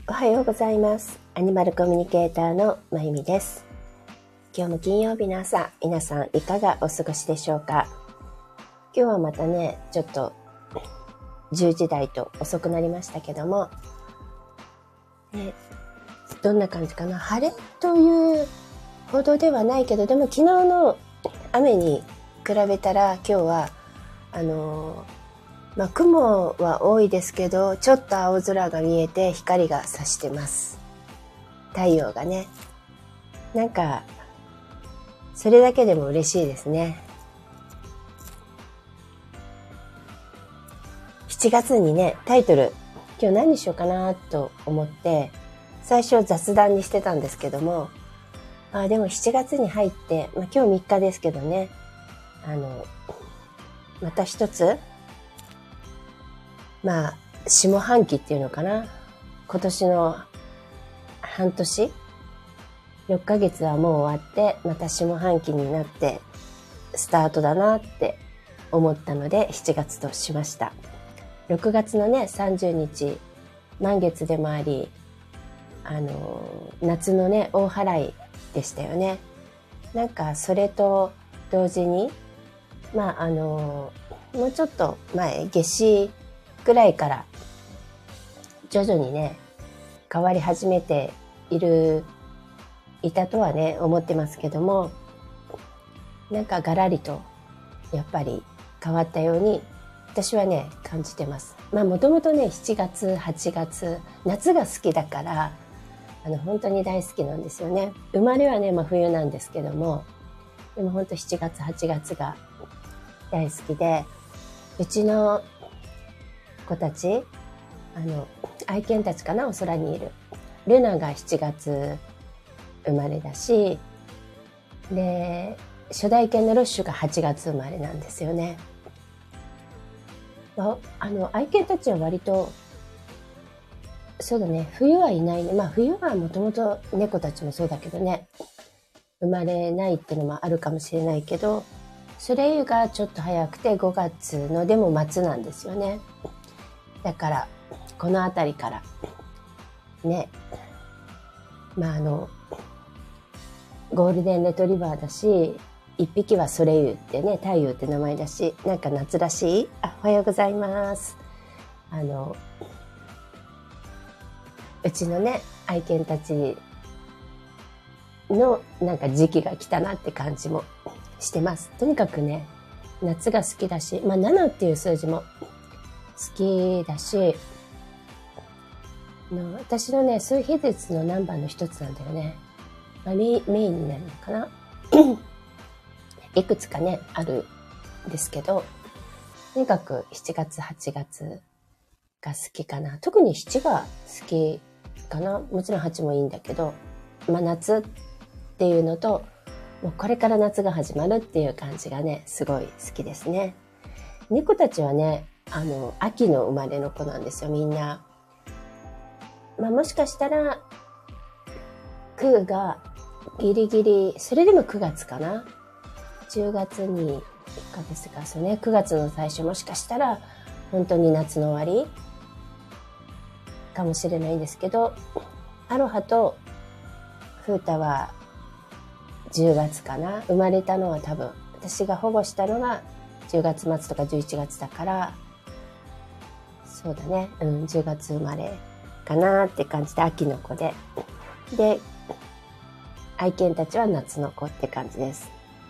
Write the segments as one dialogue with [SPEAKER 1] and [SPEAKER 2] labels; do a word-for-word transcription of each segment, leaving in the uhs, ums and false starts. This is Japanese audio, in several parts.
[SPEAKER 1] おはようございます。アニマルコミュニケーターのまゆみです。今日も金曜日の朝、皆さんいかがお過ごしでしょうか。今日はまたね、ちょっとじゅうじ台と遅くなりましたけども、ね、どんな感じかな。晴れというほどではないけど、でも昨日の雨に比べたら今日はあのーまあ、雲は多いですけど、ちょっと青空が見えて光が差してます。太陽がね。なんか、それだけでも嬉しいですね。しちがつにね、タイトル、今日何にしようかなと思って、最初雑談にしてたんですけども、あでもしちがつに入って、まあ、今日みっかですけどね、あの、また一つ、まあ、下半期っていうのかな。今年の半年、ろっかげつはもう終わって、また下半期になって、スタートだなって思ったので、しちがつとしました。ろくがつのね、さんじゅうにち、満月でもあり、あの、夏のね、大払いでしたよね。なんか、それと同時に、まあ、あの、もうちょっと前、夏至、くらいから徐々にね変わり始めているいたとはね思ってますけども、なんかガラリとやっぱり変わったように私はね感じてます。まあもともとねしちがつはちがつ夏が好きだからあの本当に大好きなんですよね。生まれはね、まあ、冬なんですけども、でも本当しちがつはちがつが大好きで、うちの子たち、あの愛犬たちかな、お空にいるルナがしちがつ生まれだし、で初代犬のロッシュがはちがつ生まれなんですよね。ああの愛犬たちは割とそうだね、冬はいないね。まあ冬はもともと猫たちもそうだけどね、生まれないっていうのもあるかもしれないけど、それ以外がちょっと早くてごがつのでも末なんですよね。だからこのあたりからね、まああのゴールデンレトリバーだし、一匹はソレイユってね、太陽って名前だし、なんか夏らしい。あ、おはようございます。あのうちのね愛犬たちのなんか時期が来たなって感じもしてます。とにかくね夏が好きだし、まあななっていう数字も好きだし、の私のね数比率のナンバーの一つなんだよね。まあ、メインになるのかな。いくつかねあるんですけど、とにかくしちがつはちがつが好きかな。特にしちが好きかな。もちろんはちもいいんだけど、まあ夏っていうのと、もうこれから夏が始まるっていう感じがねすごい好きですね。猫たちはねあの秋の生まれの子なんですよ、みんな。まあもしかしたらくがギリギリ、それでもくがつかな。じゅうがつにいっかげつか、そうね、くがつの最初、もしかしたら本当に夏の終わりかもしれないんですけど、アロハとフータはじゅうがつかな。生まれたのは多分私が保護したのがじゅうがつまつとかじゅういちがつだから、そうだね、うん、じゅうがつ生まれかなって感じで、秋の子で、で愛犬たちは夏の子って感じです。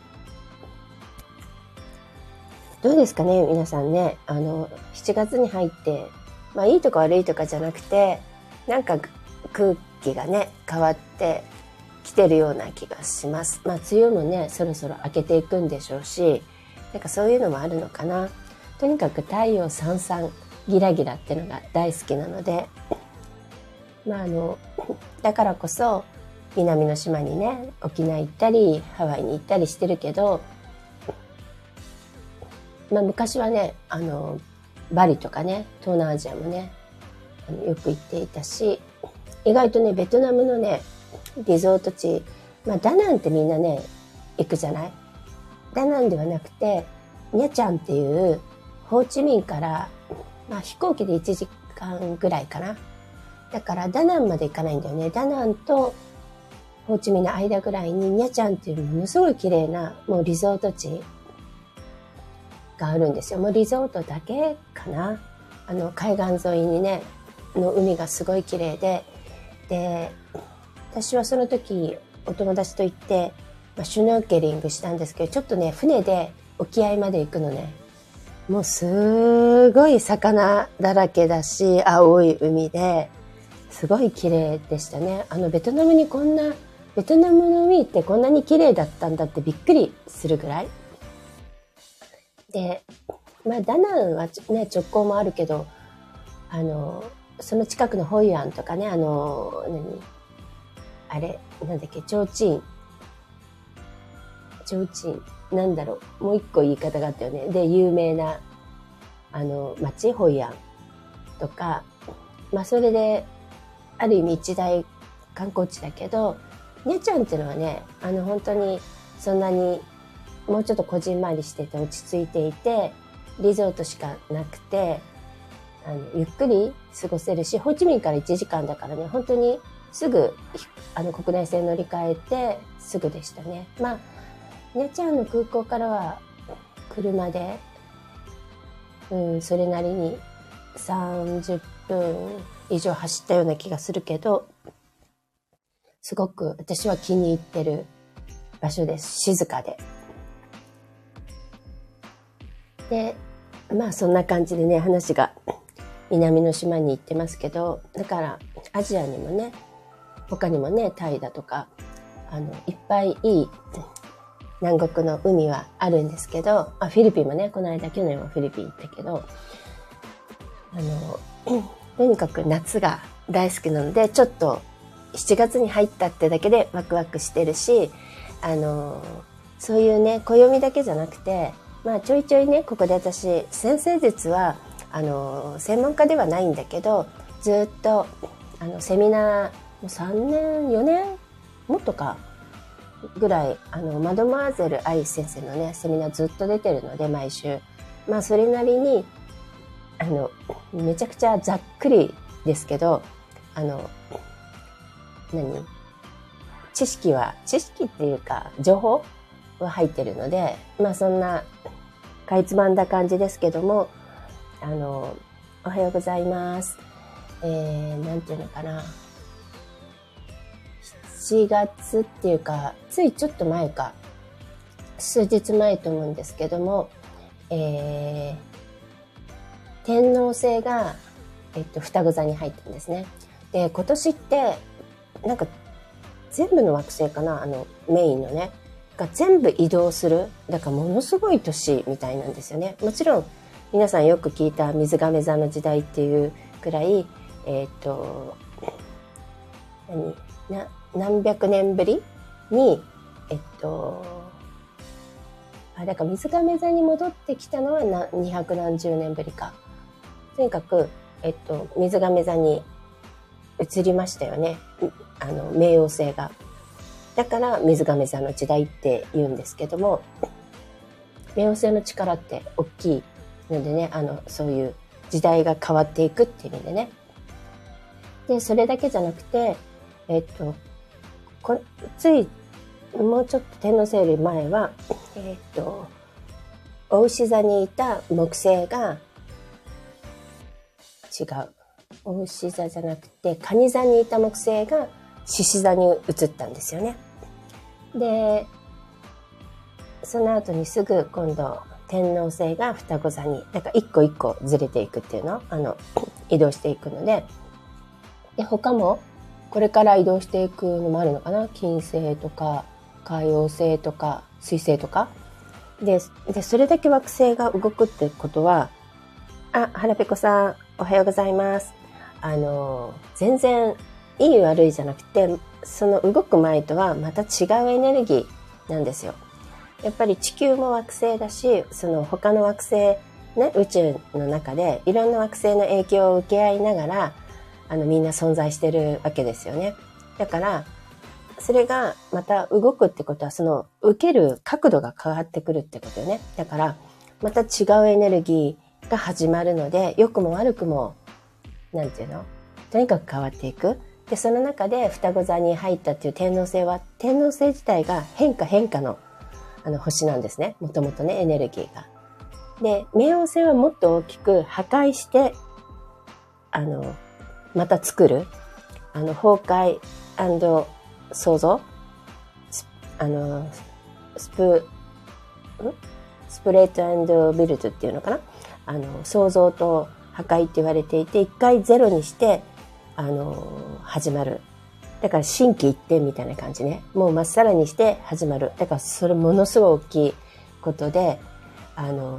[SPEAKER 1] どうですかね皆さんね、あのしちがつに入って、まあいいとか悪いとかじゃなくて、なんか空気がね変わってきてるような気がします。まあ梅雨もねそろそろ明けていくんでしょうし、なんかそういうのもあるのかな。とにかく太陽さんさんギラギラってのが大好きなので、まああのだからこそ南の島にね沖縄行ったりハワイに行ったりしてるけど、まあ昔はねあのバリとかね東南アジアもねあのよく行っていたし、意外とねベトナムのねリゾート地、まあダナンってみんなね行くじゃない。ダナンではなくてニャチャンっていうホーチミンから、まあ、飛行機でいちじかんぐらいかなだからダナンまで行かないんだよね。ダナンとホーチミンの間ぐらいにニャチャンっていうものすごい綺麗なもうリゾート地があるんですよ。もうリゾートだけかな。あの海岸沿いにね、の海がすごい綺麗で、で、私はその時お友達と行って、まあ、シュノーケリングしたんですけど、ちょっとね、船で沖合まで行くのね。もうすごい魚だらけだし、青い海で、すごい綺麗でしたね。あのベトナムにこんな、ベトナムの海ってこんなに綺麗だったんだってびっくりするぐらい。で、まあダナンはね、直行もあるけど、あの、その近くのホイアンとかね、あの、何あれ、なんだっけ、チョーチン。チョーチン。なんだろう。もう一個言い方があったよね。で、有名な、あの、町、ホイアンとか、まあ、それで、ある意味一大観光地だけど、ニャチャンっていうのはね、あの、本当に、そんなに、もうちょっとこじんまりしてて落ち着いていて、リゾートしかなくて、あの、ゆっくり過ごせるし、ホーチミンからいちじかんだからね、本当にすぐ、あの、国内線乗り換えて、すぐでしたね。まあ、ニャチャンの空港からは、車で、うん、それなりにさんじゅっぷん以上走ったような気がするけど、すごく私は気に入ってる場所です。静かで。で、まあそんな感じでね、話が南の島に行ってますけど、だからアジアにもね、他にもね、タイだとか、あの、いっぱいいい南国の海はあるんですけど、あ、フィリピンもね、この間去年はフィリピン行ったけど、あの、とにかく夏が大好きなので、ちょっとしちがつに入ったってだけでワクワクしてるし、あの、そういうね、暦だけじゃなくて、まあちょいちょいね、ここで私、先生術は、あの、専門家ではないんだけど、ずっと、あの、セミナー、もうさんねん、よねんもっとか、ぐらい、あの、マドモアゼル愛先生のね、セミナーずっと出てるので、毎週。まあ、それなりに、あの、めちゃくちゃざっくりですけど、あの、何？知識は、知識っていうか、情報は入ってるので、まあ、そんな、かいつまんだ感じですけども、あの、おはようございます。えー、なんていうのかな。しちがつっていうか、ついちょっと前か、数日前と思うんですけども、えー、天王星が、えっと、双子座に入ったんですね。で、今年って、なんか、全部の惑星かな、あの、メインのね、が全部移動する。だからものすごい年みたいなんですよね。もちろん、皆さんよく聞いた水亀座の時代っていうくらい、えっと、何な、何百年ぶりに、えっと、あ、だから水亀座に戻ってきたのはなにひゃくなんじゅうねんぶりか。とにかく、えっと、水亀座に移りましたよね。あの、冥王星が。だから水亀座の時代って言うんですけども、冥王星の力って大きいのでね、あの、そういう時代が変わっていくっていう意味でね。で、それだけじゃなくて、えっと、こつい、もうちょっと天王星より前は、えっと、牡牛座にいた木星が、違う。牡牛座じゃなくて、蟹座にいた木星が獅子座に移ったんですよね。で、その後にすぐ今度、天王星が双子座に、だから一個一個ずれていくっていうの、あの、移動していくので、で、他も、これから移動していくのもあるのかな、金星とか、海王星とか、水星とか。で、で、それだけ惑星が動くってことは、あ、はらぺこさん、おはようございます。あの、全然、いい悪いじゃなくて、その動く前とはまた違うエネルギーなんですよ。やっぱり地球も惑星だし、その他の惑星、ね、宇宙の中でいろんな惑星の影響を受け合いながら、あのみんな存在してるわけですよね。だから、それがまた動くってことは、その受ける角度が変わってくるってことよね。だから、また違うエネルギーが始まるので、良くも悪くも、なんていうの？ とにかく変わっていく。で、その中で双子座に入ったっていう天王星は、天王星自体が変化変化のあの星なんですね。もともとね、エネルギーが。で、冥王星はもっと大きく破壊して、あの、また作る。あの、崩壊&創造。あの、スプ、んスプレート&ビルドっていうのかな。あの、創造と破壊って言われていて、一回ゼロにして、あの、始まる。だから心機一転みたいな感じね。もうまっさらにして始まる。だからそれものすごい大きいことで、あの、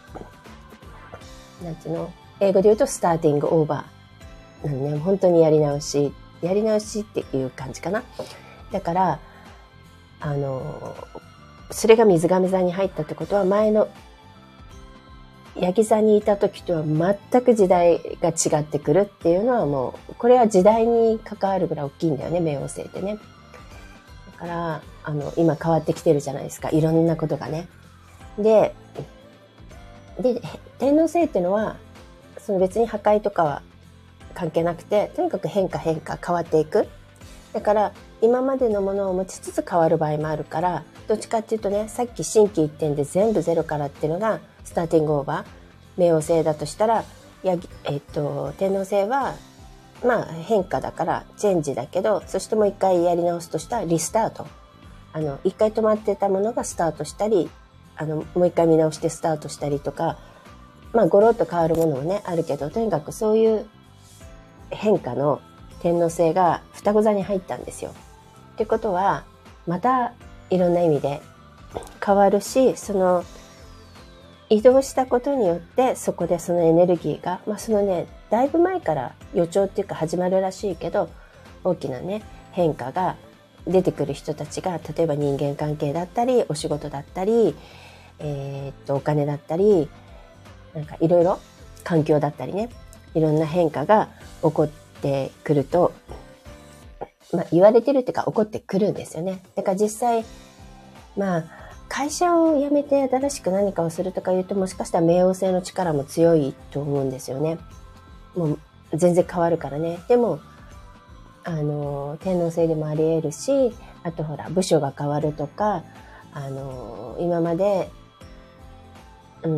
[SPEAKER 1] なんていうの、英語で言うとスターティングオーバー。なんね、本当にやり直し、やり直しっていう感じかな。だから、あの、それが水亀座に入ったってことは、前のヤギ座にいた時とは全く時代が違ってくるっていうのはもう、これは時代に関わるぐらい大きいんだよね、冥王星ってね。だから、あの、今変わってきてるじゃないですか。いろんなことがね。で、で、天王星っていうのは、その別に破壊とかは関係なくて、とにかく変化変化変わっていく。だから、今までのものを持ちつつ変わる場合もあるから、どっちかっていうとね、さっき心機一転で全部ゼロからっていうのが、スターティングオーバー、冥王星だとしたら、やえっと、天王星は、まあ変化だからチェンジだけど、そしてもう一回やり直すとしたらリスタート。あの、一回止まってたものがスタートしたり、あの、もう一回見直してスタートしたりとか、まあゴロッと変わるものもね、あるけど、とにかくそういう変化の天王星が双子座に入ったんですよ。ってことは、またいろんな意味で変わるし、その、移動したことによってそこでそのエネルギーが、まあそのね、だいぶ前から予兆っていうか始まるらしいけど、大きなね、変化が出てくる人たちが、例えば人間関係だったり、お仕事だったり、えー、っと、お金だったり、なんかいろいろ環境だったりね、いろんな変化が起こってくると、まあ言われてるっていうか起こってくるんですよね。だから実際、まあ、会社を辞めて新しく何かをするとか言うと、もしかしたら冥王星の力も強いと思うんですよね。もう全然変わるからね。でも、あの、天王星でもあり得るし、あとほら、部署が変わるとか、あの、今まで、うん、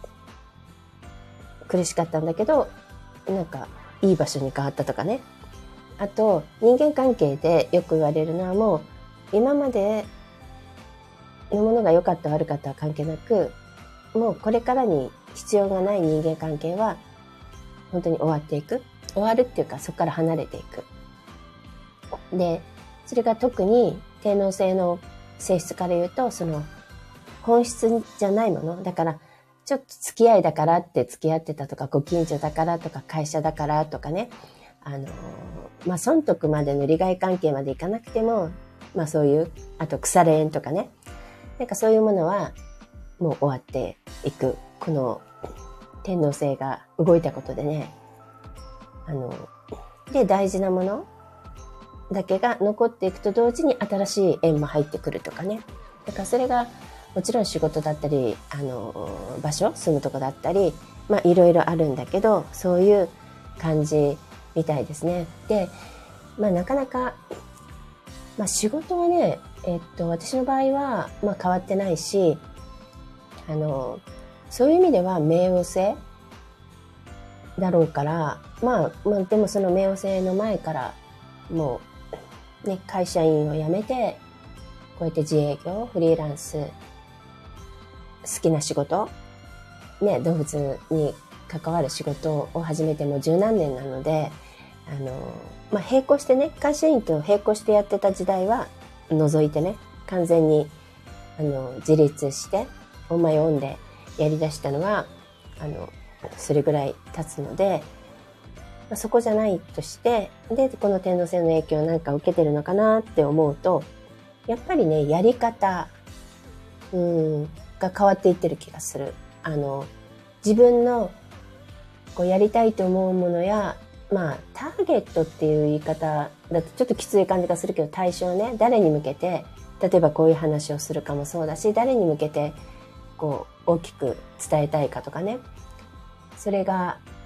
[SPEAKER 1] 苦しかったんだけど、なんか、いい場所に変わったとかね。あと、人間関係でよく言われるのはもう、今まで、のものが良かった悪かったは関係なく、もうこれからに必要がない人間関係は本当に終わっていく。終わるっていうかそこから離れていく。で、それが特に天王星の性質から言うと、その本質じゃないもの。だから、ちょっと付き合いだからって付き合ってたとか、ご近所だからとか、会社だからとかね。あの、まあ、損得までの利害関係までいかなくても、まあそういう、あと腐れ縁とかね。なんかそういうものはもう終わっていく。この天王星が動いたことでね。あの、で大事なものだけが残っていくと同時に新しい縁も入ってくるとかね。だからそれがもちろん仕事だったり、あの、場所、住むとこだったり、まあいろいろあるんだけど、そういう感じみたいですね。で、まあなかなか、まあ仕事はね、えっと、私の場合は、まあ変わってないし、あの、そういう意味では冥王星だろうから、まあ、まあでもその冥王星の前から、もう、ね、会社員を辞めて、こうやって自営業、フリーランス、好きな仕事、ね、動物に関わる仕事を始めても十何年なので、あの、まあ並行してね、会社員と並行してやってた時代は、除いてね、完全にあの自立してオンマイオンでやりだしたのはあのそれぐらい経つので、まあ、そこじゃないとして、でこの天王星の影響なんか受けてるのかなって思うと、やっぱりね、やり方うんが変わっていってる気がする。あの自分のこうやりたいと思うものや、まあ、ターゲットっていう言い方だとちょっときつい感じがするけど、対象ね、誰に向けて、例えばこういう話をするかもそうだし、誰に向けてこう大きく伝えたいかとかね、それが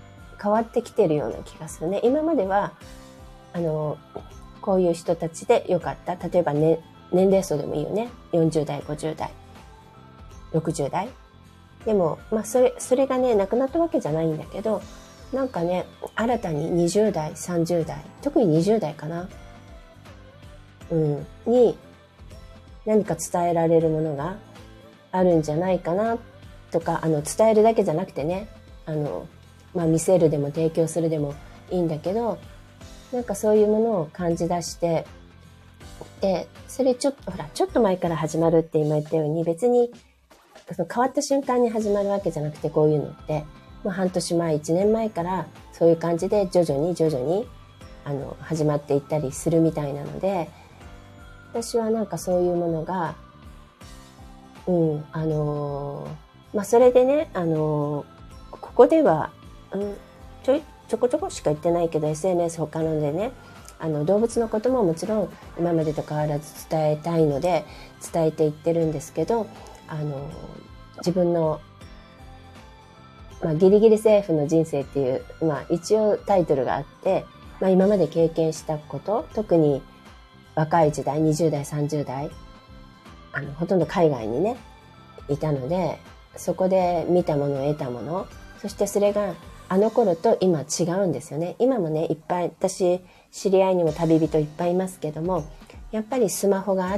[SPEAKER 1] 変わってきてるような気がするね。今までは、あの、こういう人たちでよかった。例えばね、年齢層でもいいよね。よんじゅう代、ごじゅう代、ろくじゅう代。でも、まあ、それ、それがね、なくなったわけじゃないんだけど、なんかね、新たににじゅう代、さんじゅう代、特ににじゅう代かな。うん、に、何か伝えられるものがあるんじゃないかな、とか、あの、伝えるだけじゃなくてね、あの、まあ、見せるでも提供するでもいいんだけど、なんかそういうものを感じ出して、で、それちょっと、ほら、ちょっと前から始まるって今言ったように、別に、その変わった瞬間に始まるわけじゃなくて、こういうのって、まあ、半年前、一年前から、そういう感じで徐々に徐々に、あの、始まっていったりするみたいなので、私はなんかそういうものが、うん、あのー、まあ、それでね、あのー、ここでは、うん、ちょい、ちょこちょこしか言ってないけど、エスエヌエス 他のでね、あの、動物のことももちろん今までと変わらず伝えたいので、伝えていってるんですけど、あのー、自分の、まあ、ギリギリセーフの人生っていう、まあ、一応タイトルがあって、まあ、今まで経験したこと、特に若い時代、にじゅう代、さんじゅう代、あの、ほとんど海外にね、いたので、そこで見たもの、得たもの、そしてそれがあの頃と今違うんですよね。今もね、いっぱい、私、知り合いにも旅人いっぱいいますけども、やっぱりスマホがあって、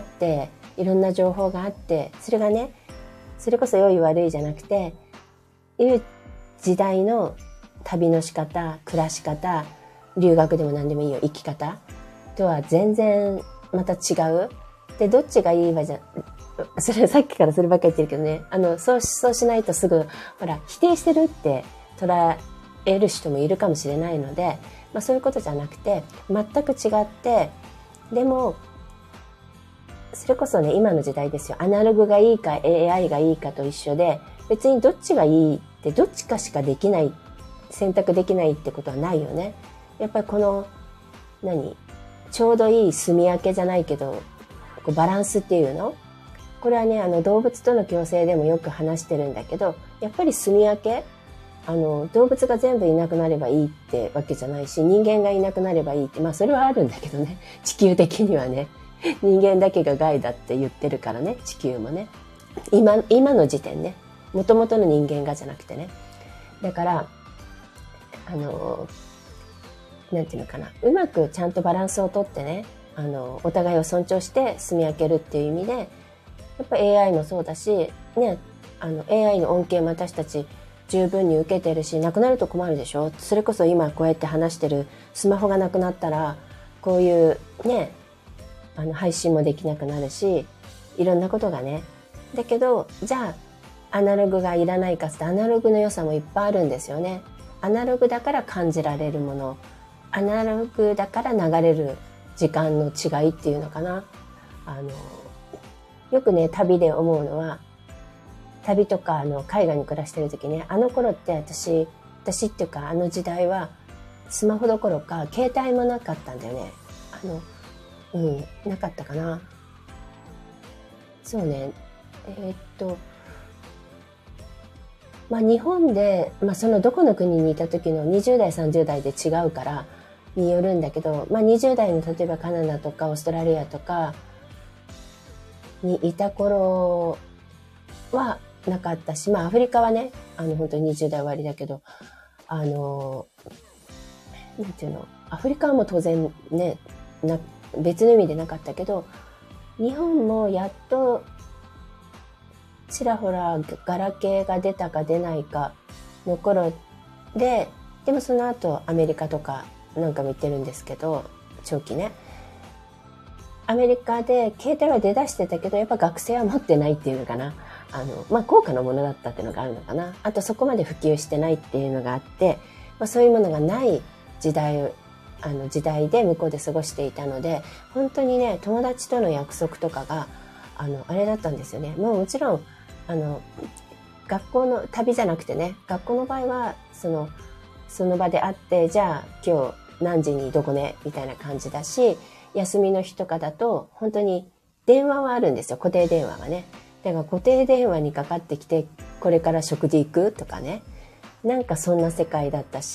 [SPEAKER 1] いろんな情報があって、それがね、それこそ良い悪いじゃなくて、いう時代の旅の仕方、暮らし方、留学でも何でもいいよ、生き方とは全然また違う。で、どっちがいいわじゃ、それさっきからそればっかり言ってるけどね、あの、そう、そうしないとすぐ、ほら、否定してるって捉える人もいるかもしれないので、まあそういうことじゃなくて、全く違って、でも、それこそね、今の時代ですよ。アナログがいいか エーアイ がいいかと一緒で、別にどっちがいいってどっちかしかできない、選択できないってことはないよね。やっぱりこの、何ちょうどいい住み分けじゃないけど、こうバランスっていうのこれはね、あの動物との共生でもよく話してるんだけど、やっぱり住み分けあの、動物が全部いなくなればいいってわけじゃないし、人間がいなくなればいいって、まあそれはあるんだけどね。地球的にはね。人間だけが害だって言ってるからね、地球もね。今、今の時点ね。元々の人間がじゃなくてね。だから、あの、なんていうのかな。うまくちゃんとバランスをとってね、あの、お互いを尊重して住み分けるっていう意味で、やっぱ エーアイ もそうだし、ね、あの、エーアイ の恩恵も私たち十分に受けてるし、なくなると困るでしょ。それこそ今こうやって話してるスマホがなくなったら、こういうね、あの、配信もできなくなるし、いろんなことがね。だけど、じゃあ、アナログがいらないかって、アナログの良さもいっぱいあるんですよね。アナログだから感じられるもの。アナログだから流れる時間の違いっていうのかな。あの、よくね、旅で思うのは、旅とか、あの、海外に暮らしてる時ね、あの頃って私、私っていうか、あの時代は、スマホどころか、携帯もなかったんだよね。あの、うん、なかったかな。そうね。えー、っと、まあ日本で、まあそのどこの国にいた時のにじゅう代、さんじゅう代で違うからによるんだけど、まあにじゅう代の例えばカナダとかオーストラリアとかにいた頃はなかったし、まあアフリカはね、あの本当ににじゅう代終わりだけど、あの、なんていうの、アフリカはもう当然ね、な別の意味でなかったけど、日本もやっとちらほらガラケーが出たか出ないかの頃で、でもその後アメリカとかなんかも言ってるんですけど、長期ね。アメリカで携帯は出だしてたけど、やっぱ学生は持ってないっていうのかな。あの、まあ、高価なものだったっていうのがあるのかな。あとそこまで普及してないっていうのがあって、まあ、そういうものがない時代、あの時代で向こうで過ごしていたので、本当にね、友達との約束とかが、あの、あれだったんですよね。もうもちろん、あの、学校の旅じゃなくてね、学校の場合は、その、その場で会って、じゃあ今日何時にどこね、みたいな感じだし、休みの日とかだと、本当に電話はあるんですよ、固定電話がね。だから固定電話にかかってきて、これから食事行くとかね。なんかそんな世界だったし、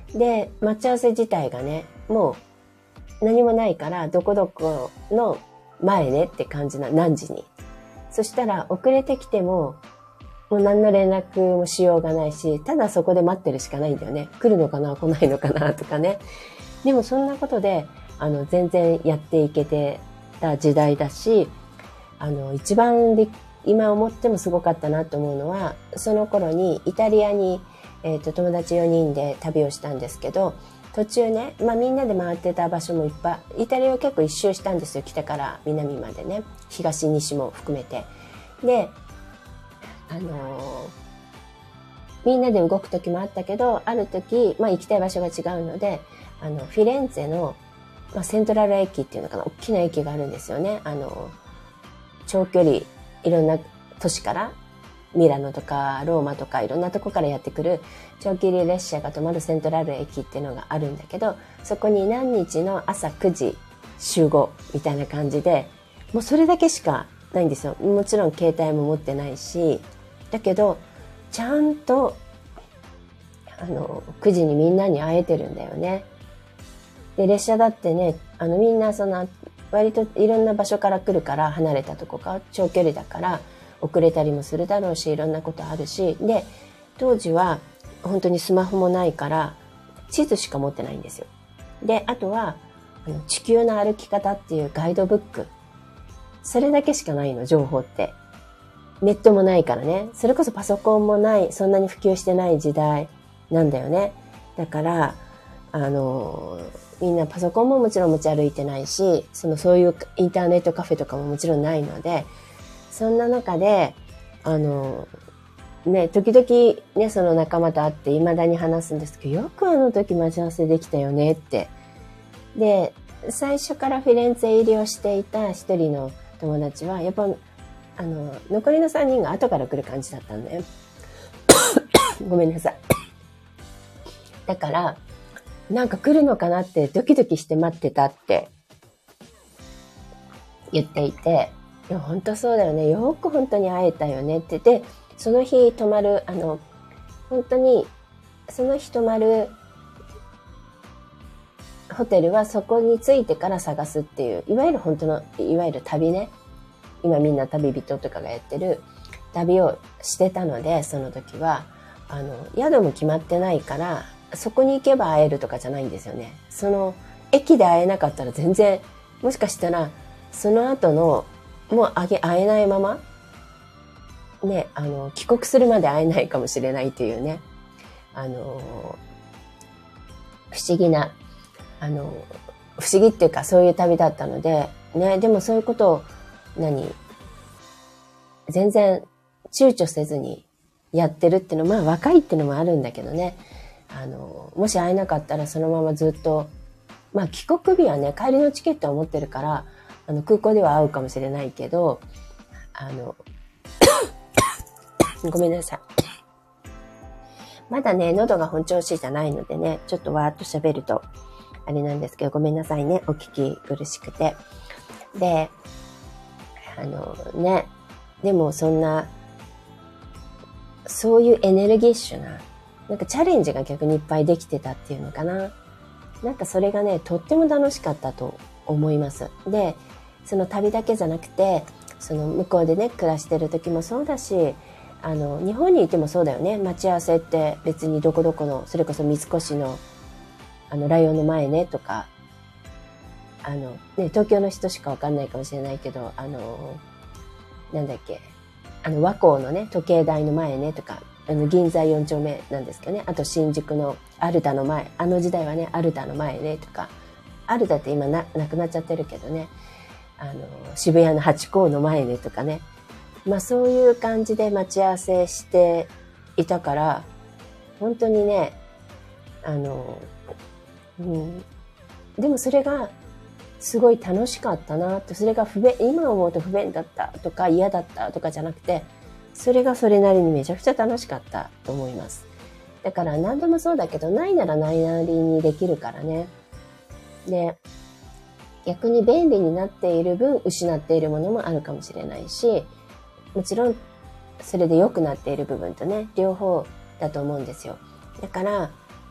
[SPEAKER 1] で、待ち合わせ自体がね、もう何もないから、どこどこの前ねって感じな、何時に。そしたら遅れてきても、もう何の連絡もしようがないし、ただそこで待ってるしかないんだよね。来るのかな来ないのかなとかね。でもそんなことで、あの、全然やっていけてた時代だし、あの、一番で、今思ってもすごかったなと思うのは、その頃にイタリアに、えっと、友達よにんで旅をしたんですけど、途中ね、まあみんなで回ってた場所もいっぱい、イタリアを結構一周したんですよ。北から南までね。東西も含めて。で、あのー、みんなで動く時もあったけど、ある時、まあ行きたい場所が違うので、あの、フィレンツェの、まあ、セントラル駅っていうのかな、大きな駅があるんですよね。あの、長距離、いろんな都市から、ミラノとかローマとかいろんなとこからやってくる長距離列車が止まるセントラル駅っていうのがあるんだけど、そこに何日の朝くじ集合みたいな感じで、もうそれだけしかないんですよ。もちろん携帯も持ってないし、だけどちゃんとあのくじにみんなに会えてるんだよね。で列車だってね、あのみんなその割といろんな場所から来るから、離れたとこか長距離だから遅れたりもするだろうし、いろんなことあるし、で当時は本当にスマホもないから地図しか持ってないんですよ。であとはあの地球の歩き方っていうガイドブック、それだけしかないの、情報って。ネットもないからね。それこそパソコンもない、そんなに普及してない時代なんだよね。だから、あの、みんなパソコンももちろん持ち歩いてないし、そのそういうインターネットカフェとかももちろんないので、そんな中で、あの、ね、時々ね、その仲間と会って未だに話すんですけど、よくあの時待ち合わせできたよねって。で、最初からフィレンツェ入りをしていた一人の友達は、やっぱ、あの、残りのさんにんが後から来る感じだったんだよ。ごめんなさい。だから、なんか来るのかなってドキドキして待ってたって言っていて、いや、本当そうだよね。よく本当に会えたよねって言って、その日泊まる、あの、本当に、その日泊まるホテルはそこに着いてから探すっていう、いわゆる本当の、いわゆる旅ね。今みんな旅人とかがやってる旅をしてたので、その時は、あの、宿も決まってないから、そこに行けば会えるとかじゃないんですよね。その、駅で会えなかったら全然、もしかしたら、その後の、もう会えないまま、ね、あの、帰国するまで会えないかもしれないというね、あの、不思議な、あの、不思議っていうかそういう旅だったので、ね、でもそういうことを、何全然躊躇せずにやってるっていうのは、まあ若いっていうのもあるんだけどね。あの、もし会えなかったらそのままずっと、まあ帰国日はね、帰りのチケットを持ってるから、あの空港では会うかもしれないけど、あの、ごめんなさい。まだね、喉が本調子じゃないのでね、ちょっとわーっと喋ると、あれなんですけど、ごめんなさいね、お聞き苦しくて。で、あのね、でもそんな、そういうエネルギッシュな、なんかチャレンジが逆にいっぱいできてたっていうのかな。なんかそれがね、とっても楽しかったと思います。で、その旅だけじゃなくて、その向こうでね、暮らしてる時もそうだし、あの、日本にいてもそうだよね。待ち合わせって別にどこどこの、それこそ三越の、あの、ライオンの前ねとか、あの、ね、東京の人しかわかんないかもしれないけど、あの、なんだっけ、あの、和光のね、時計台の前ねとか、あの、銀座よん丁目なんですけどね、あと新宿のアルタの前、あの時代はね、アルタの前ねとか、アルタって今な、なくなっちゃってるけどね、あの、渋谷のハチ公の前ねとかね、まあそういう感じで待ち合わせしていたから、本当にね、あの、うん、でもそれが、すごい楽しかったなって、それが不便、今思うと不便だったとか嫌だったとかじゃなくて、それがそれなりにめちゃくちゃ楽しかったと思います。だから何でもそうだけど、ないならないなりにできるからね。で、逆に便利になっている分失っているものもあるかもしれないし、もちろんそれで良くなっている部分とね、両方だと思うんですよ。だから、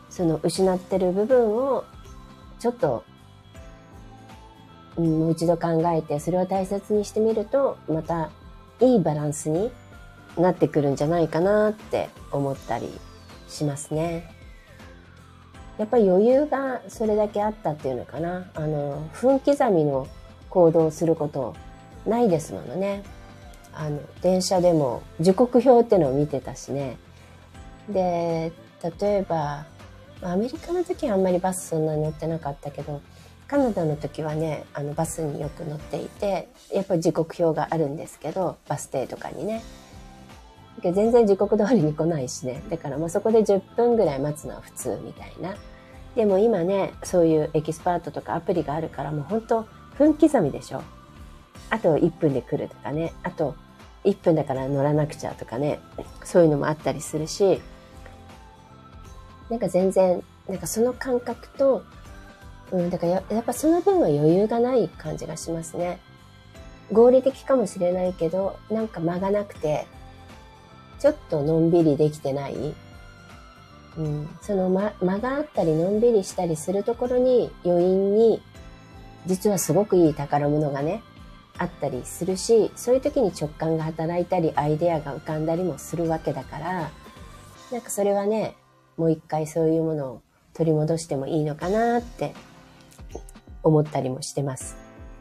[SPEAKER 1] その失ってる部分をちょっと、うん、もう一度考えて、それを大切にしてみると、またいいバランスになってくるんじゃないかなって思ったりしますね。やっぱり余裕がそれだけあったっていうのかな。あの、分刻みの行動をすることないですものね。あの、電車でも時刻表ってのを見てたしね。で、例えば、アメリカの時はあんまりバスそんなに乗ってなかったけど、カナダの時はね、あのバスによく乗っていて、やっぱり時刻表があるんですけど、バス停とかにね。全然時刻通りに来ないしね。だからまあそこでじゅっぷんぐらい待つのは普通みたいな。でも今ね、そういうエキスパートとかアプリがあるからもう本当分刻みでしょ。あといっぷんで来るとかね。あといっぷんだから乗らなくちゃとかね。そういうのもあったりするし、なんか全然、なんかその感覚と、うん、だから や, やっぱその分は余裕がない感じがしますね。合理的かもしれないけど、なんか間がなくて、ちょっとのんびりできてない。うん、その間、間があったりのんびりしたりするところに余韻に、実はすごくいい宝物がね、あったりするし、そういう時に直感が働いたり、アイデアが浮かんだりもするわけだから、なんかそれはね、もう一回そういうものを取り戻してもいいのかなって思ったりもしてます。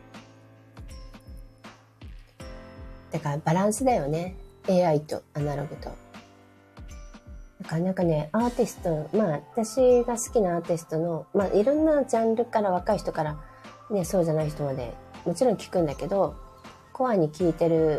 [SPEAKER 1] だからバランスだよね。エーアイ とアナログと。だからなんかね、アーティスト、まあ私が好きなアーティストの、まあいろんなジャンルから若い人からね、そうじゃない人までもちろん聞くんだけど、コアに聞いてる、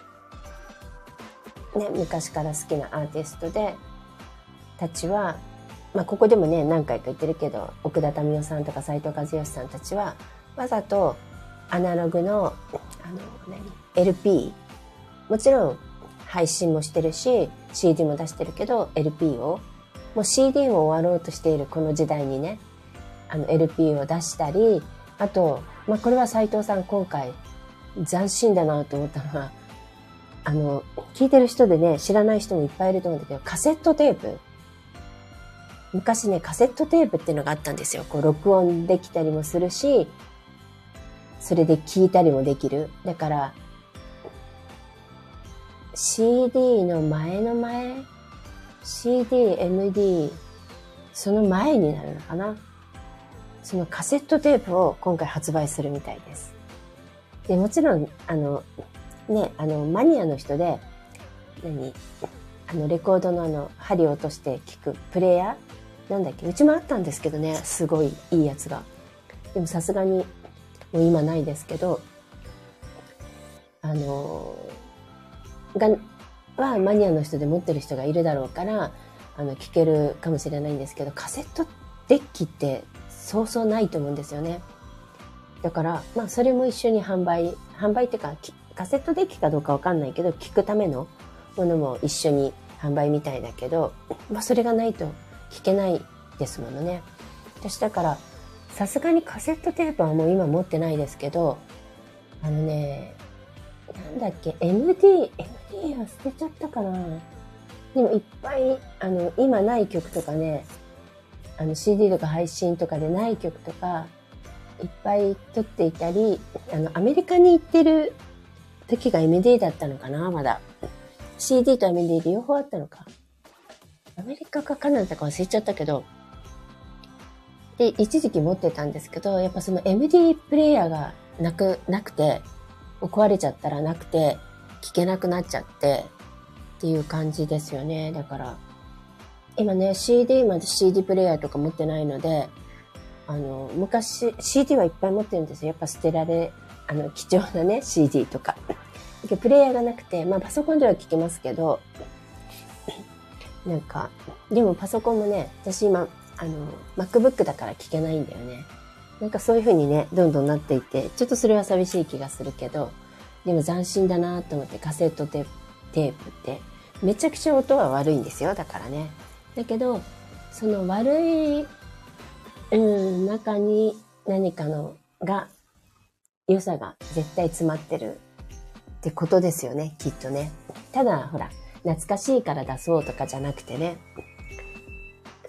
[SPEAKER 1] ね、昔から好きなアーティストで、たちは、まあここでもね、何回か言ってるけど、奥田民生さんとか斉藤和義さんたちは、わざとアナログの、あの、何 エルピー、もちろん配信もしてるし、シーディー も出してるけど、エルピー を、もう シーディー も終わろうとしているこの時代にね、あの エルピー を出したり、あと、まあこれは斉藤さん今回、斬新だなと思ったのは、あの、聞いてる人でね、知らない人もいっぱいいると思うんだけど、カセットテープ。昔ね、カセットテープっていうのがあったんですよ。こう、録音できたりもするし、それで聞いたりもできる。だから、シーディー の前の前 シーディー、エムディー、その前になるのかな。そのカセットテープを今回発売するみたいです。で、もちろん、あの、ね、あの、マニアの人で、何あの、レコードのあの、針を落として聞くプレイヤーなんだっけ、うちもあったんですけどね、すごいいいやつが。でもさすがに、もう今ないですけど、あの、が、はマニアの人で持ってる人がいるだろうから、あの、聞けるかもしれないんですけど、カセットデッキってそうそうないと思うんですよね。だから、まあ、それも一緒に販売、販売っていうか、カセットデッキかどうかわかんないけど、聞くためのものも一緒に販売みたいだけど、まあ、それがないと聞けないですものね。私だから、さすがにカセットテープはもう今持ってないですけど、あのね、なんだっけ、エムディー、エムディー は捨てちゃったかな。でもいっぱい、あの、今ない曲とかね、あの シーディー とか配信とかでない曲とか、いっぱい撮っていたり、あの、アメリカに行ってる時が エムディー だったのかな、まだ。シーディー と エムディー 両方あったのか。アメリカかカナダか忘れちゃったけど、で、一時期持ってたんですけど、やっぱその エムディー プレイヤーがなく、なくて、壊れちゃったらなくて、聞けなくなっちゃって、っていう感じですよね。だから、今ね、シーディー まで シーディー プレイヤーとか持ってないので、あの、昔、シーディー はいっぱい持ってるんですよ。やっぱ捨てられ、あの、貴重なね、シーディー とか。プレイヤーがなくて、まあパソコンでは聞けますけど、なんか、でもパソコンもね、私今、あの、MacBook だから聞けないんだよね。なんかそういう風にね、どんどんなっていって、ちょっとそれは寂しい気がするけど、でも斬新だなと思ってカセットテープって、めちゃくちゃ音は悪いんですよ。だからね。だけど、その悪い、うん、中に何かのが、良さが絶対詰まってるってことですよね、きっとね。ただ、ほら、懐かしいから出そうとかじゃなくてね、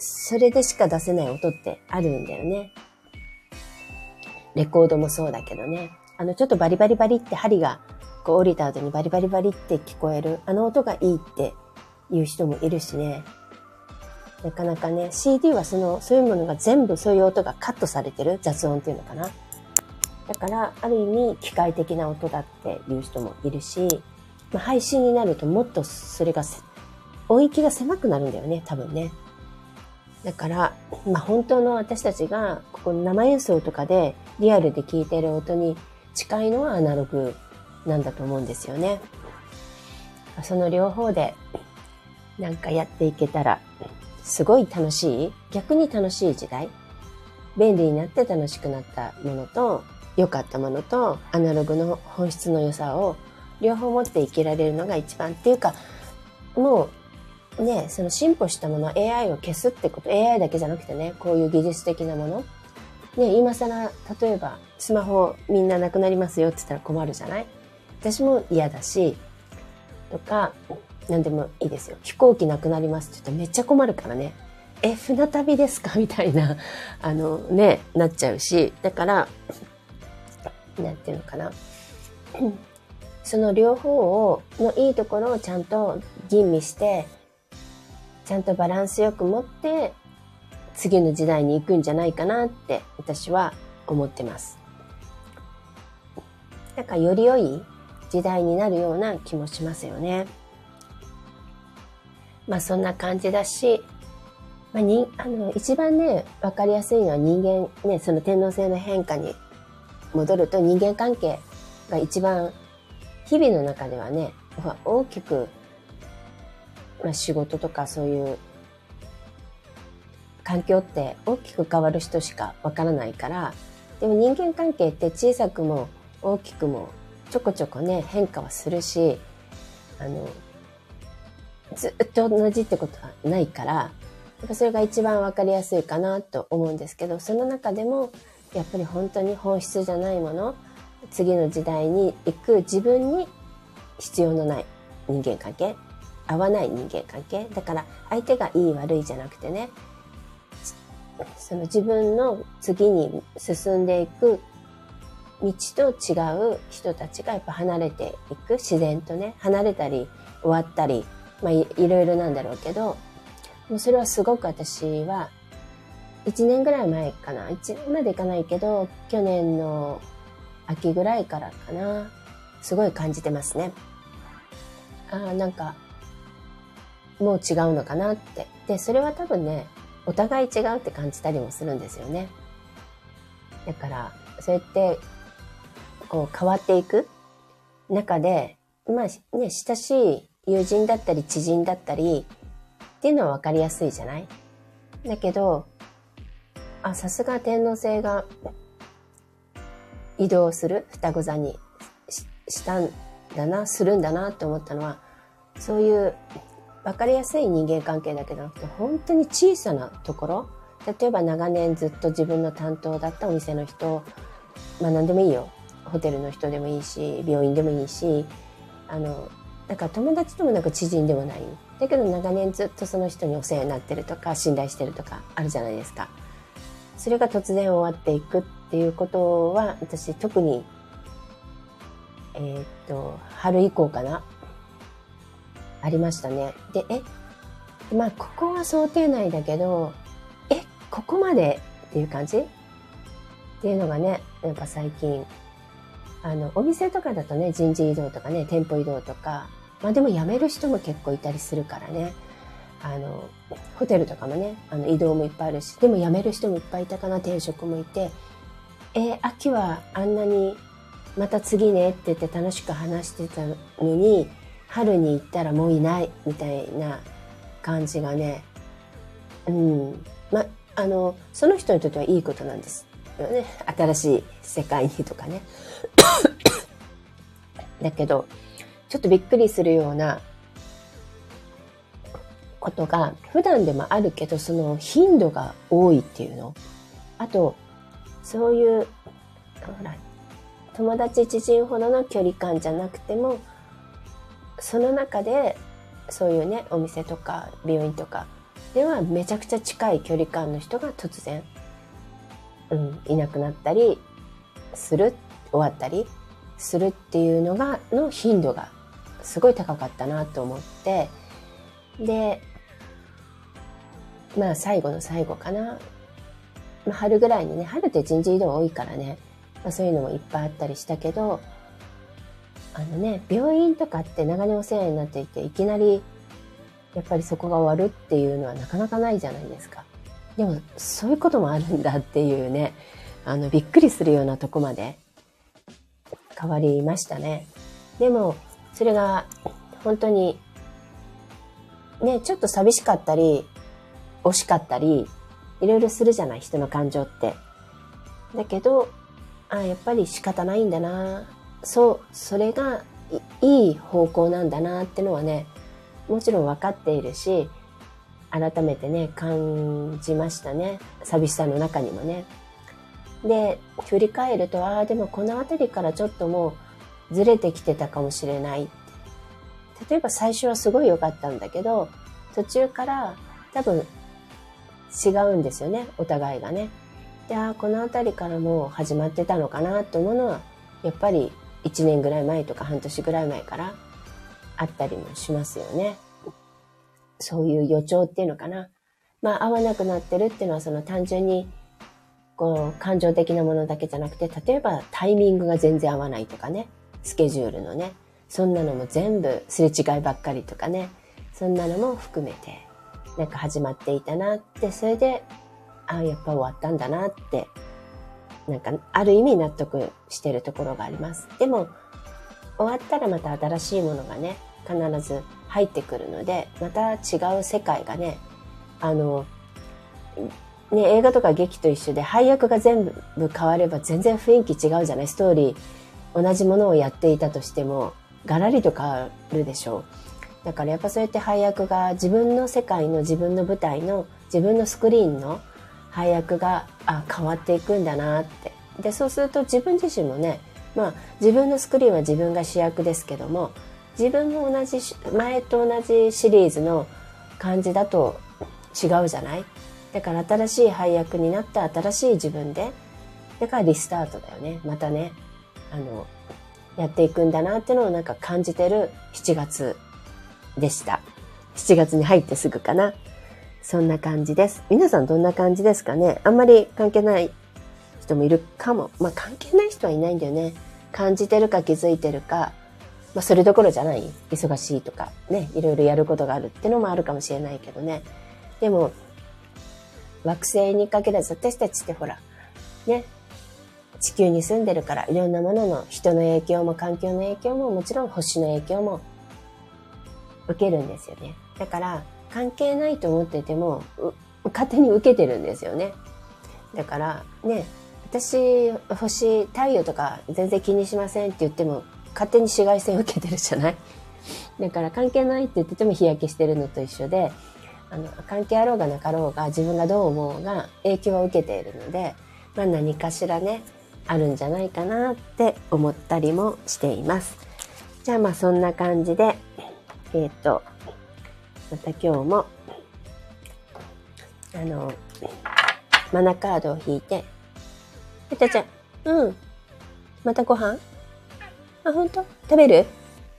[SPEAKER 1] それでしか出せない音ってあるんだよね。レコードもそうだけどね。あの、ちょっとバリバリバリって針がこう降りた後にバリバリバリって聞こえる。あの音がいいって言う人もいるしね。なかなかね、シーディー はその、そういうものが全部そういう音がカットされてる。雑音っていうのかな。だから、ある意味、機械的な音だっていう人もいるし、まあ、配信になるともっとそれが、音域が狭くなるんだよね、多分ね。だから、まあ、本当の私たちが、ここ生演奏とかでリアルで聞いている音に近いのはアナログなんだと思うんですよね。その両方でなんかやっていけたら、すごい楽しい、逆に楽しい時代。便利になって楽しくなったものと、良かったものと、アナログの本質の良さを両方持って生きられるのが一番っていうか、もうね、その進歩したもの、エーアイ を消すってこと、エーアイ だけじゃなくてね、こういう技術的なもの。ね、今更、例えば、スマホみんななくなりますよって言ったら困るじゃない？私も嫌だし、とか、何でもいいですよ。飛行機なくなりますって言ったらめっちゃ困るからね。え、船旅ですかみたいな、あのね、なっちゃうし、だから、なんていうのかな。その両方を、のいいところをちゃんと吟味して、ちゃんとバランスよく持って、次の時代に行くんじゃないかなって私は思ってます。だからより良い時代になるような気もしますよね。まあそんな感じだし、まあ、にあの一番ね、わかりやすいのは人間、ね、その天皇制の変化に戻ると人間関係が一番日々の中ではね、大きく、まあ、仕事とかそういう環境って大きく変わる人しかわからないから、でも人間関係って小さくも大きくもちょこちょこね、変化はするし、あの、ずっと同じってことはないから、やっぱそれが一番わかりやすいかなと思うんですけど、その中でもやっぱり本当に本質じゃないもの、次の時代に行く自分に必要のない人間関係、合わない人間関係、だから相手がいい悪いじゃなくてね、その自分の次に進んでいく道と違う人たちがやっぱ離れていく、自然とね、離れたり終わったり、まあ い, いろいろなんだろうけど、もうそれはすごく私はいちねんぐらい前かな、いちねんまでいかないけど、去年の秋ぐらいからかな、すごい感じてますね。ああ、なんかもう違うのかなって。で、それは多分ね、お互い違うって感じたりもするんですよね。だから、そうやって、こう変わっていく中で、まあね、親しい友人だったり知人だったりっていうのは分かりやすいじゃない？だけど、あ、さすが天皇制が移動する、双子座に し, したんだな、するんだなって思ったのは、そういう分かりやすい人間関係だけじゃなくて、本当に小さなところ、例えば長年ずっと自分の担当だったお店の人、まあ何でもいいよ。ホテルの人でもいいし、病院でもいいし、あの、だから友達でもなく知人でもない。だけど長年ずっとその人にお世話になってるとか、信頼してるとかあるじゃないですか。それが突然終わっていくっていうことは、私特に、えー、っと、春以降かな。ありましたね。で、え、まあ、ここは想定内だけど、え、ここまでっていう感じっていうのがね、やっぱ最近、あの、お店とかだとね、人事異動とかね、店舗移動とか、まあでも辞める人も結構いたりするからね、あの、ホテルとかもね、あの移動もいっぱいあるし、でも辞める人もいっぱいいたかな、転職もいて、えー、秋はあんなに、また次ねって言って楽しく話してたのに、春に行ったらもういないみたいな感じがね、うん、ま、あの、その人にとってはいいことなんですよね。新しい世界にとかね。だけど、ちょっとびっくりするようなことが普段でもあるけど、その頻度が多いっていうの。あと、そういう、ほら、友達知人ほどの距離感じゃなくても、その中でそういうね、お店とか病院とかではめちゃくちゃ近い距離感の人が突然、うん、いなくなったりする、終わったりするっていうのが、の頻度がすごい高かったなと思って、で、まあ最後の最後かな。まあ、春ぐらいにね、春って人事異動多いからね、まあ、そういうのもいっぱいあったりしたけど、あのね、病院とかって長年お世話になっていて、いきなりやっぱりそこが終わるっていうのはなかなかないじゃないですか。でもそういうこともあるんだっていうね、あのびっくりするようなとこまで変わりましたね。でもそれが本当にね、ちょっと寂しかったり惜しかったりいろいろするじゃない、人の感情って。だけど、あ、やっぱり仕方ないんだな、そう、それがいい方向なんだなってのはね、もちろん分かっているし、改めてね、感じましたね。寂しさの中にもね。で、振り返ると、ああ、でもこの辺りからちょっともうずれてきてたかもしれない。例えば最初はすごい良かったんだけど、途中から多分違うんですよね、お互いがね。で、ああ、この辺りからもう始まってたのかなと思うのは、やっぱりいちねんぐらい前とか半年ぐらい前からあったりもしますよね。そういう予兆っていうのかな。まあ合わなくなってるっていうのはその単純にこう感情的なものだけじゃなくて、例えばタイミングが全然合わないとかね、スケジュールのね、そんなのも全部すれ違いばっかりとかね、そんなのも含めてなんか始まっていたなって、それでああやっぱ終わったんだなって、なんかある意味納得してるところがあります。でも終わったらまた新しいものがね、必ず入ってくるので、また違う世界がね、あのね、映画とか劇と一緒で配役が全部変われば全然雰囲気違うじゃない。ストーリー同じものをやっていたとしてもガラリと変わるでしょう。だからやっぱそうやって配役が自分の世界の自分の舞台の自分のスクリーンの配役があ変わっていくんだなって。でそうすると自分自身もね、まあ自分のスクリーンは自分が主役ですけども、自分も同じ前と同じシリーズの感じだと違うじゃない。だから新しい配役になった新しい自分で、だからリスタートだよね。またね、あのやっていくんだなってのをなんか感じてるしちがつでした。しちがつに入ってすぐかな。そんな感じです。皆さんどんな感じですかね。あんまり関係ない人もいるかも。まあ関係ない人はいないんだよね。感じてるか気づいてるか、まあそれどころじゃない。忙しいとかね、いろいろやることがあるってのもあるかもしれないけどね。でも惑星に限らず私たちってほらね、地球に住んでるからいろんなものの人の影響も環境の影響ももちろん星の影響も受けるんですよね。だから関係ないと思ってても勝手に受けてるんですよね。だからね、私星太陽とか全然気にしませんって言っても勝手に紫外線受けてるじゃない。だから関係ないって言ってても日焼けしてるのと一緒で、あの関係あろうがなかろうが自分がどう思うが影響を受けているので、まあ、何かしらねあるんじゃないかなって思ったりもしています。じゃあまあそんな感じでえっとまた今日もあのマナカードを引いて、えたちゃん、うんまたご飯、あ本当食べる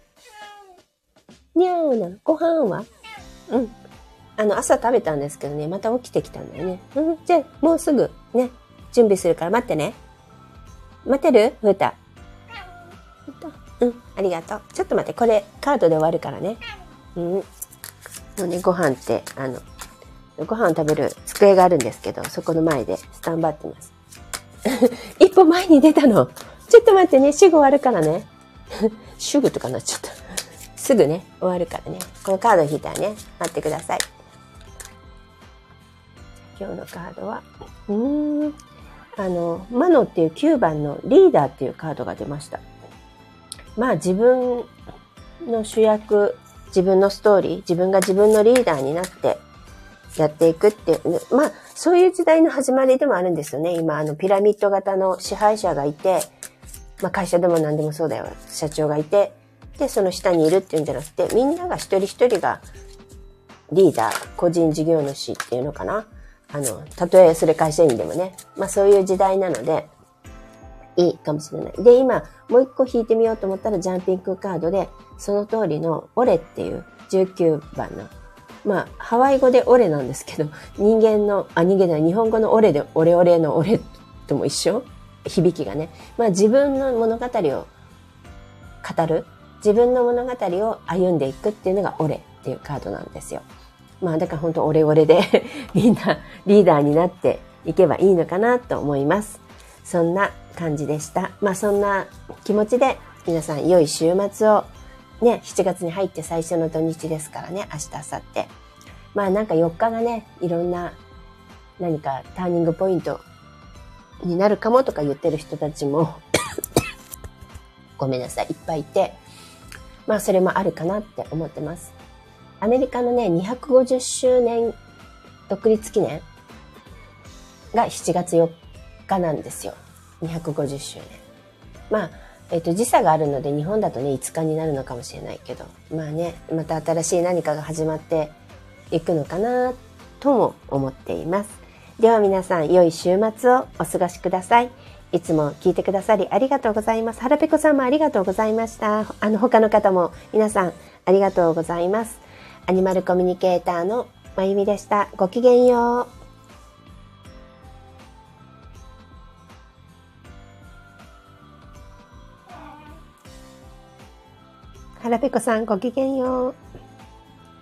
[SPEAKER 1] にゃーな、ご飯はうんあの、朝食べたんですけどね、また起きてきたんだよね。うん、じゃあ、もうすぐね、準備するから待ってね。待ってる？ふうた。うん、ありがとう。ちょっと待って、これ、カードで終わるからね。うん。もうね、ご飯って、あの、ご飯を食べる机があるんですけど、そこの前でスタンバってます。一歩前に出たの。ちょっと待ってね、すぐ終わるからね。すぐとかなっちゃった。すぐね、終わるからね。このカード引いたらね、待ってください。今日のカードは、うーん、あの、マノっていうきゅうばんのリーダーっていうカードが出ました。まあ自分の主役、自分のストーリー、自分が自分のリーダーになってやっていくっていう、まあそういう時代の始まりでもあるんですよね。今、あのピラミッド型の支配者がいて、まあ会社でも何でもそうだよ。社長がいて、で、その下にいるっていうんじゃなくて、みんなが一人一人がリーダー、 個人事業主っていうのかな。あの、たとえそれ会社員でもね。まあそういう時代なので、いいかもしれない。で、今、もう一個引いてみようと思ったら、ジャンピングカードで、その通りのオレっていうじゅうきゅうばんの、まあ、ハワイ語でオレなんですけど、人間の、あ、人間じゃない、日本語のオレで、オレオレのオレとも一緒響きがね。まあ自分の物語を語る。自分の物語を歩んでいくっていうのがオレっていうカードなんですよ。まあだから本当オレオレでみんなリーダーになっていけばいいのかなと思います。そんな感じでした。まあそんな気持ちで皆さん良い週末をね、しちがつに入って最初の土日ですからね、明日、明後日。まあなんかよっかがね、いろんな何かターニングポイントになるかもとか言ってる人たちもごめんなさい、いっぱいいて、まあそれもあるかなって思ってます。アメリカのね、にひゃくごじゅっしゅうねん独立記念がしちがつよっかなんですよ。にひゃくごじゅっしゅうねん。まあ、えっと、時差があるので日本だとね、いつかになるのかもしれないけど、まあね、また新しい何かが始まっていくのかなとも思っています。では皆さん、良い週末をお過ごしください。いつも聞いてくださりありがとうございます。はらぺこさんもありがとうございました。あの、他の方も皆さんありがとうございます。アニマルコミュニケーターのまゆみでした。ごきげんよう。はらぺこさんごきげんよう。